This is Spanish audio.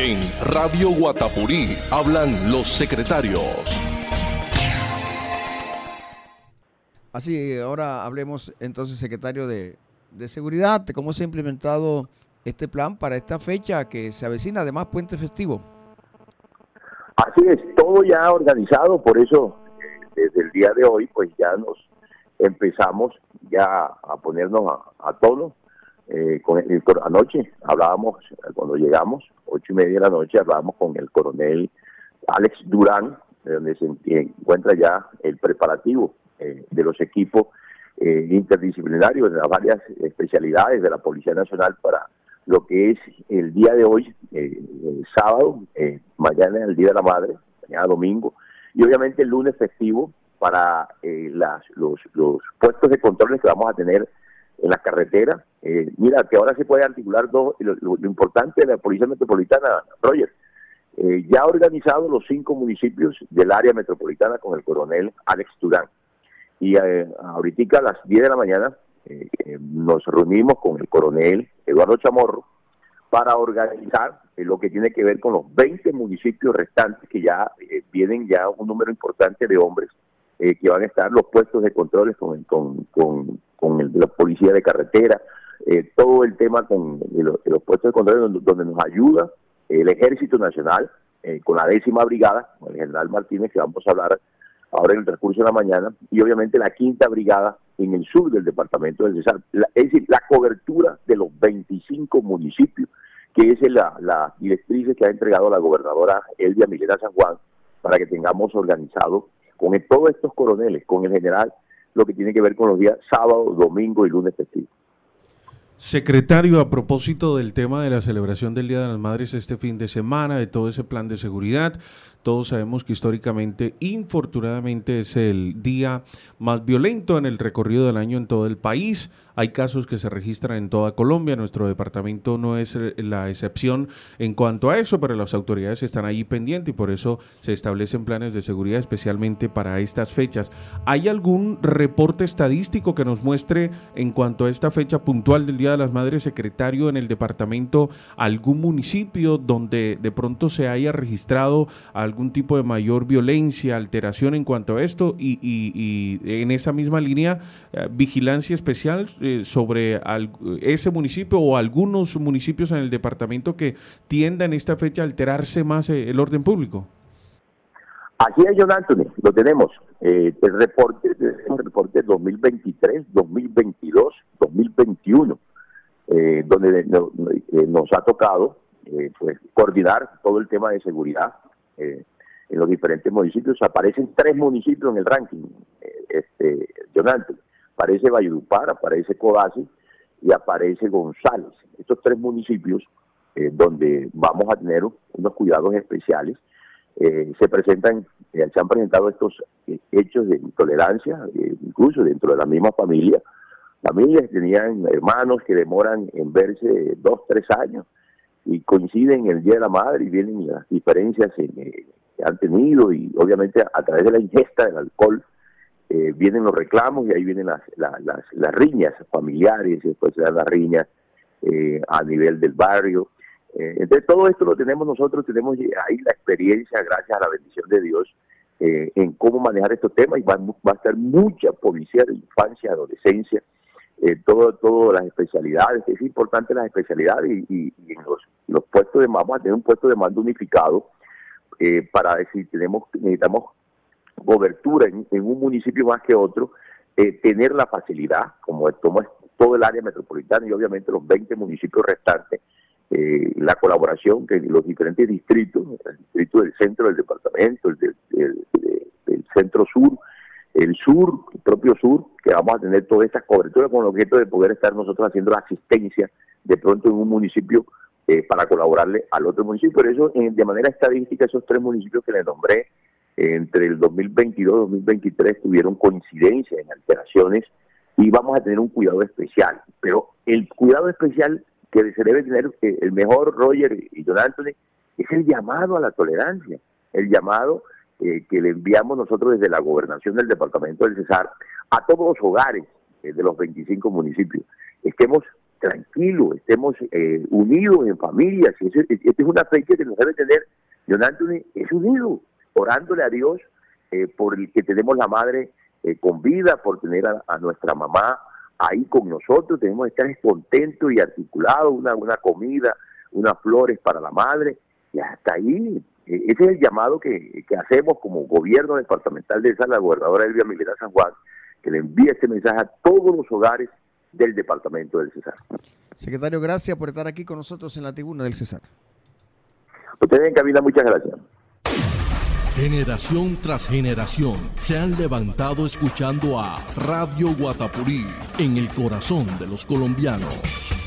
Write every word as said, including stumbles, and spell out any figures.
En Radio Guatapurí hablan los secretarios. Así, ahora hablemos entonces, secretario de, de Seguridad, de cómo se ha implementado este plan para esta fecha que se avecina, además puente festivo. Así es, todo ya organizado, por eso eh, desde el día de hoy pues ya nos empezamos ya a ponernos a, a tono. Eh, con el, anoche hablábamos, cuando llegamos, ocho y media de la noche, hablábamos con el coronel Alex Durán, donde se encuentra ya el preparativo eh, de los equipos eh, interdisciplinarios de las varias especialidades de la Policía Nacional para lo que es el día de hoy, eh, el sábado, eh, mañana es el Día de la Madre, mañana domingo, y obviamente el lunes festivo para eh, las, los, los puestos de controles que vamos a tener en las carreteras. Eh, mira, que ahora se puede articular dos, lo, lo, lo importante de la Policía Metropolitana, Roger, eh, ya ha organizado los cinco municipios del área metropolitana con el coronel Alex Durán. Y eh, ahorita a las diez de la mañana eh, eh, nos reunimos con el coronel Eduardo Chamorro para organizar eh, lo que tiene que ver con los veinte municipios restantes que ya eh, vienen ya un número importante de hombres eh, que van a estar los puestos de controles con, con, con, con el de la policía de carretera, eh, todo el tema con de los, de los puestos de control donde, donde nos ayuda el Ejército Nacional eh, con la décima brigada, con el general Martínez, que vamos a hablar ahora en el transcurso de la mañana, y obviamente la quinta brigada en el sur del departamento del Cesar. La, es decir, la cobertura de los veinticinco municipios, que es la, la directriz que ha entregado la gobernadora Elvia Milena San Juan, para que tengamos organizado con el, todos estos coroneles, con el general, lo que tiene que ver con los días sábado, domingo y lunes festivo. Secretario, a propósito del tema de la celebración del Día de las Madres este fin de semana, de todo ese plan de seguridad, todos sabemos que históricamente, infortunadamente, es el día más violento en el recorrido del año en todo el país. Hay casos que se registran en toda Colombia, nuestro departamento no es la excepción en cuanto a eso, pero las autoridades están ahí pendientes y por eso se establecen planes de seguridad especialmente para estas fechas. ¿Hay algún reporte estadístico que nos muestre en cuanto a esta fecha puntual del Día de las Madres, secretario, en el departamento, algún municipio donde de pronto se haya registrado algún tipo de mayor violencia, alteración en cuanto a esto y, y, y en esa misma línea, eh, vigilancia especial eh, sobre al, ese municipio o algunos municipios en el departamento que tiendan esta fecha a alterarse más eh, el orden público? Así es, John Anthony, lo tenemos. Eh, el reporte, el reporte dos mil veintitrés, dos mil veintidós, dos mil veintiuno, eh, donde no, eh, nos ha tocado eh, pues coordinar todo el tema de seguridad eh, en los diferentes municipios. Aparecen tres municipios en el ranking, eh, este, John Anthony. Aparece Valledupar, aparece Codazzi y aparece González. Estos tres municipios eh, donde vamos a tener unos cuidados especiales. Eh, se presentan, eh, se han presentado estos eh, hechos de intolerancia, eh, incluso dentro de la misma familia. Familias que tenían hermanos que demoran en verse dos, tres años y coinciden en el Día de la Madre y vienen las diferencias en, eh, que han tenido y obviamente a través de la ingesta del alcohol eh, vienen los reclamos y ahí vienen las, las, las, las riñas familiares, y después se dan las riñas eh, a nivel del barrio. Eh, entonces todo esto lo tenemos nosotros, tenemos ahí la experiencia gracias a la bendición de Dios eh, en cómo manejar estos temas y va, va a estar mucha policía de infancia, adolescencia, eh, todo, todas las especialidades. Es importante las especialidades y, y, y en los, los puestos de mando, vamos a tener un puesto de mando unificado eh, para decir, tenemos, necesitamos cobertura en, en un municipio más que otro, eh, tener la facilidad, como es, como es todo el área metropolitana y obviamente los veinte municipios restantes, eh, la colaboración que los diferentes distritos, el distrito del centro del departamento, el del, el, el, el centro sur, el sur, el propio sur, que vamos a tener toda esta cobertura con el objeto de poder estar nosotros haciendo la asistencia de pronto en un municipio eh, para colaborarle al otro municipio. Por eso, eh, de manera estadística, esos tres municipios que les nombré, eh, entre el dos mil veintidós y dos mil veintitrés tuvieron coincidencia en alteraciones y vamos a tener un cuidado especial. Pero el cuidado especial que se debe tener, eh, el mejor, Roger y Don Anthony, es el llamado a la tolerancia, el llamado eh, que le enviamos nosotros desde la gobernación del departamento del Cesar a todos los hogares eh, de los veinticinco municipios. Estemos tranquilos, estemos eh, unidos en familias. Esta es una fecha que nos debe tener, John Anthony, es unido, orándole a Dios eh, por el que tenemos la madre eh, con vida, por tener a, a nuestra mamá ahí con nosotros. Tenemos que estar contentos y articulados, una, una comida, unas flores para la madre, y hasta ahí. Eh, ese es el llamado que, que hacemos como gobierno departamental de esa, la gobernadora Elvia Milena San Juan, que le envíe este mensaje a todos los hogares del departamento del Cesar. Secretario, gracias por estar aquí con nosotros en la tribuna del Cesar. Ustedes en cabina, muchas gracias. Generación tras generación se han levantado escuchando a Radio Guatapurí en el corazón de los colombianos.